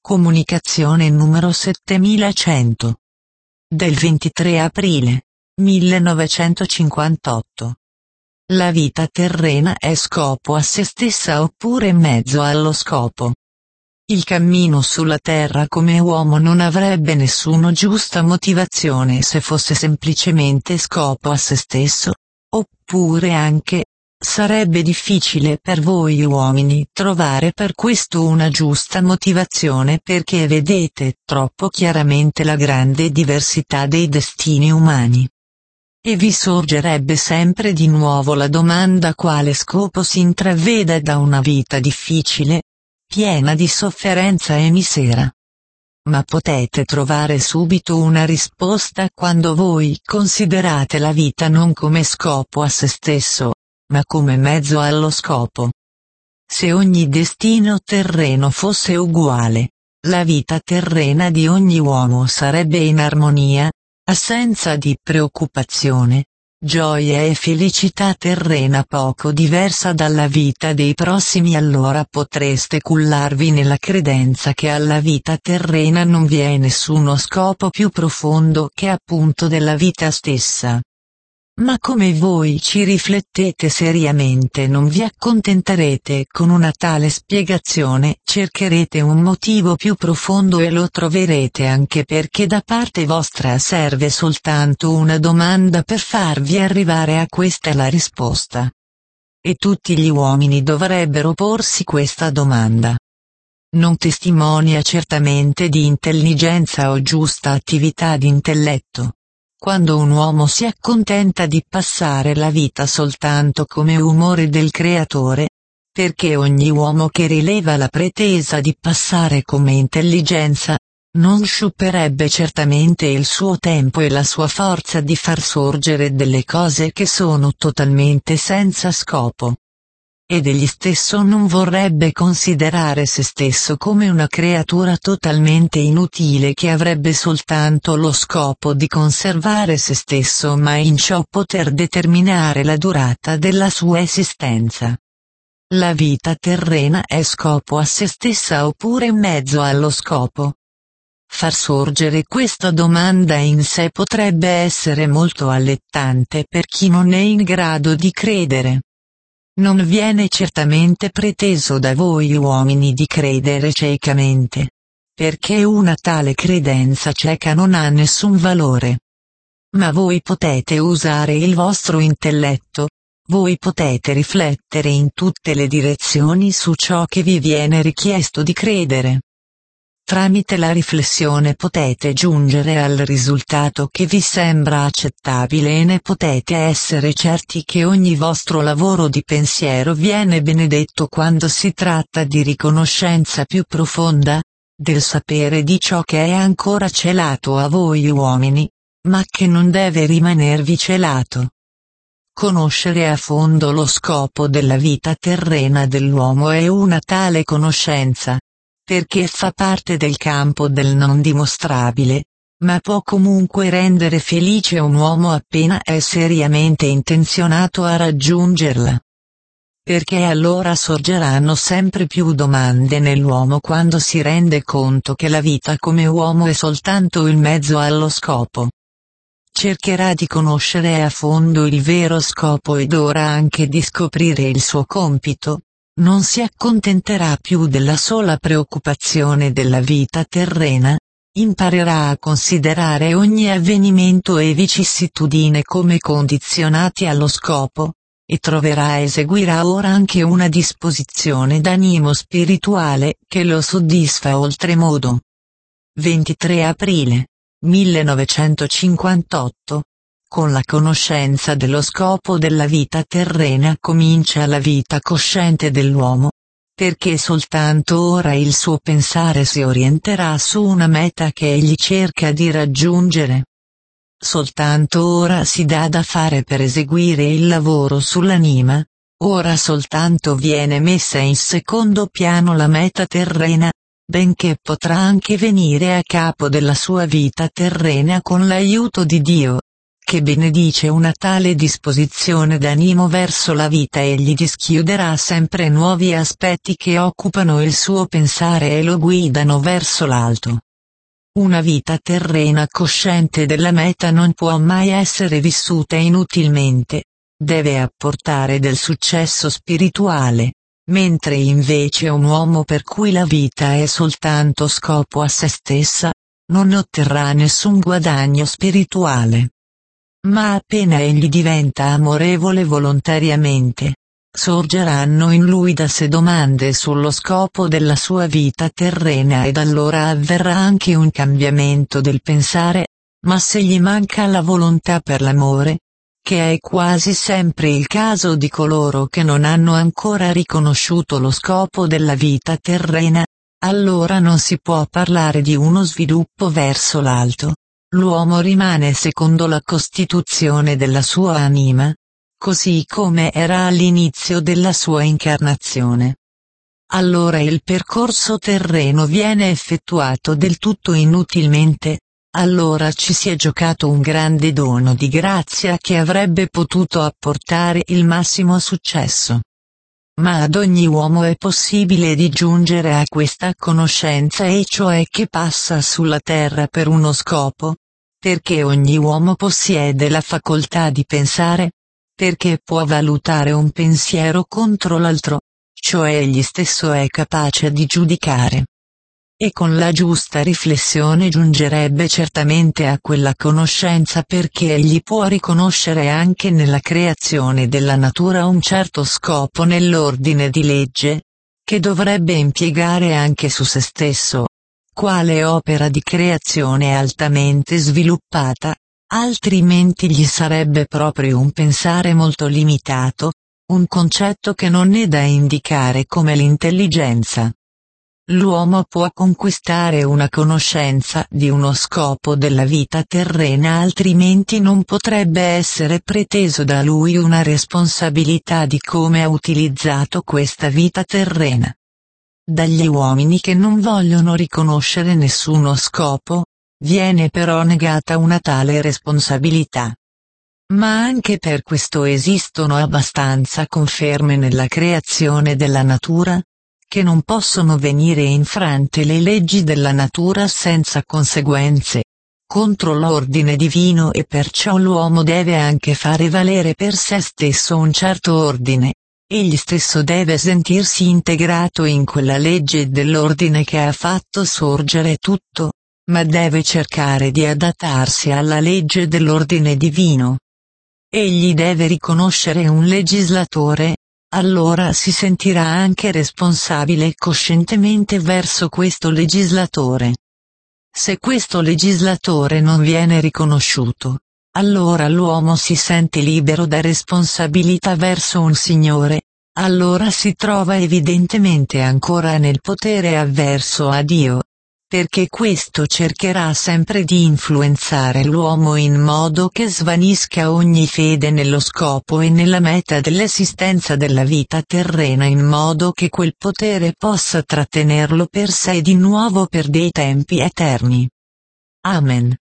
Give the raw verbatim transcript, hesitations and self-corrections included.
Comunicazione numero settemilacento. Del ventitré aprile millenovecentocinquantotto. La vita terrena è scopo a se stessa oppure mezzo allo scopo? Il cammino sulla terra come uomo non avrebbe nessuna giusta motivazione se fosse semplicemente scopo a se stesso, oppure anche, sarebbe difficile per voi uomini trovare per questo una giusta motivazione perché vedete troppo chiaramente la grande diversità dei destini umani. E vi sorgerebbe sempre di nuovo la domanda quale scopo si intraveda da una vita difficile, piena di sofferenza e misera. Ma potete trovare subito una risposta quando voi considerate la vita non come scopo a se stesso, ma come mezzo allo scopo. Se ogni destino terreno fosse uguale, la vita terrena di ogni uomo sarebbe in armonia, assenza di preoccupazione, gioia e felicità terrena poco diversa dalla vita dei prossimi. Allora potreste cullarvi nella credenza che alla vita terrena non vi è nessuno scopo più profondo che appunto della vita stessa. Ma come voi ci riflettete seriamente non vi accontenterete con una tale spiegazione, cercherete un motivo più profondo e lo troverete anche perché da parte vostra serve soltanto una domanda per farvi arrivare a questa la risposta. E tutti gli uomini dovrebbero porsi questa domanda. Non testimonia certamente di intelligenza o giusta attività di intelletto. Quando un uomo si accontenta di passare la vita soltanto come umore del creatore, perché ogni uomo che rileva la pretesa di passare come intelligenza, non sciuperebbe certamente il suo tempo e la sua forza di far sorgere delle cose che sono totalmente senza scopo. Ed egli stesso non vorrebbe considerare se stesso come una creatura totalmente inutile che avrebbe soltanto lo scopo di conservare se stesso ma in ciò poter determinare la durata della sua esistenza. La vita terrena è scopo a se stessa oppure mezzo allo scopo? Far sorgere questa domanda in sé potrebbe essere molto allettante per chi non è in grado di credere. Non viene certamente preteso da voi uomini di credere ciecamente, perché una tale credenza cieca non ha nessun valore. Ma voi potete usare il vostro intelletto, voi potete riflettere in tutte le direzioni su ciò che vi viene richiesto di credere. Tramite la riflessione potete giungere al risultato che vi sembra accettabile e ne potete essere certi che ogni vostro lavoro di pensiero viene benedetto quando si tratta di riconoscenza più profonda, del sapere di ciò che è ancora celato a voi uomini, ma che non deve rimanervi celato. Conoscere a fondo lo scopo della vita terrena dell'uomo è una tale conoscenza, perché fa parte del campo del non dimostrabile, ma può comunque rendere felice un uomo appena è seriamente intenzionato a raggiungerla. Perché allora sorgeranno sempre più domande nell'uomo quando si rende conto che la vita come uomo è soltanto il mezzo allo scopo. Cercherà di conoscere a fondo il vero scopo ed ora anche di scoprire il suo compito. Non si accontenterà più della sola preoccupazione della vita terrena, imparerà a considerare ogni avvenimento e vicissitudine come condizionati allo scopo, e troverà e eseguirà ora anche una disposizione d'animo spirituale che lo soddisfa oltremodo. ventitré aprile millenovecentocinquantotto. Con la conoscenza dello scopo della vita terrena comincia la vita cosciente dell'uomo, perché soltanto ora il suo pensare si orienterà su una meta che egli cerca di raggiungere. Soltanto ora si dà da fare per eseguire il lavoro sull'anima, ora soltanto viene messa in secondo piano la meta terrena, benché potrà anche venire a capo della sua vita terrena con l'aiuto di Dio, che benedice una tale disposizione d'animo verso la vita e gli dischiuderà sempre nuovi aspetti che occupano il suo pensare e lo guidano verso l'alto. Una vita terrena cosciente della meta non può mai essere vissuta inutilmente, deve apportare del successo spirituale, mentre invece un uomo per cui la vita è soltanto scopo a se stessa, non otterrà nessun guadagno spirituale. Ma appena egli diventa amorevole volontariamente, sorgeranno in lui da sé domande sullo scopo della sua vita terrena ed allora avverrà anche un cambiamento del pensare, ma se gli manca la volontà per l'amore, che è quasi sempre il caso di coloro che non hanno ancora riconosciuto lo scopo della vita terrena, allora non si può parlare di uno sviluppo verso l'alto. L'uomo rimane secondo la costituzione della sua anima, così come era all'inizio della sua incarnazione. Allora il percorso terreno viene effettuato del tutto inutilmente, allora ci si è giocato un grande dono di grazia che avrebbe potuto apportare il massimo successo. Ma ad ogni uomo è possibile di giungere a questa conoscenza e cioè che passa sulla terra per uno scopo, perché ogni uomo possiede la facoltà di pensare, perché può valutare un pensiero contro l'altro, cioè egli stesso è capace di giudicare. E con la giusta riflessione giungerebbe certamente a quella conoscenza perché egli può riconoscere anche nella creazione della natura un certo scopo nell'ordine di legge, che dovrebbe impiegare anche su se stesso, quale opera di creazione altamente sviluppata, altrimenti gli sarebbe proprio un pensare molto limitato, un concetto che non è da indicare come l'intelligenza. L'uomo può conquistare una conoscenza di uno scopo della vita terrena altrimenti non potrebbe essere preteso da lui una responsabilità di come ha utilizzato questa vita terrena. Dagli uomini che non vogliono riconoscere nessuno scopo, viene però negata una tale responsabilità. Ma anche per questo esistono abbastanza conferme nella creazione della natura, che non possono venire infrante le leggi della natura senza conseguenze, contro l'ordine divino e perciò l'uomo deve anche fare valere per se stesso un certo ordine, egli stesso deve sentirsi integrato in quella legge dell'ordine che ha fatto sorgere tutto, ma deve cercare di adattarsi alla legge dell'ordine divino. Egli deve riconoscere un legislatore, allora si sentirà anche responsabile coscientemente verso questo legislatore. Se questo legislatore non viene riconosciuto, allora l'uomo si sente libero da responsabilità verso un signore, allora si trova evidentemente ancora nel potere avverso a Dio, perché questo cercherà sempre di influenzare l'uomo in modo che svanisca ogni fede nello scopo e nella meta dell'esistenza della vita terrena in modo che quel potere possa trattenerlo per sé di nuovo per dei tempi eterni. Amen.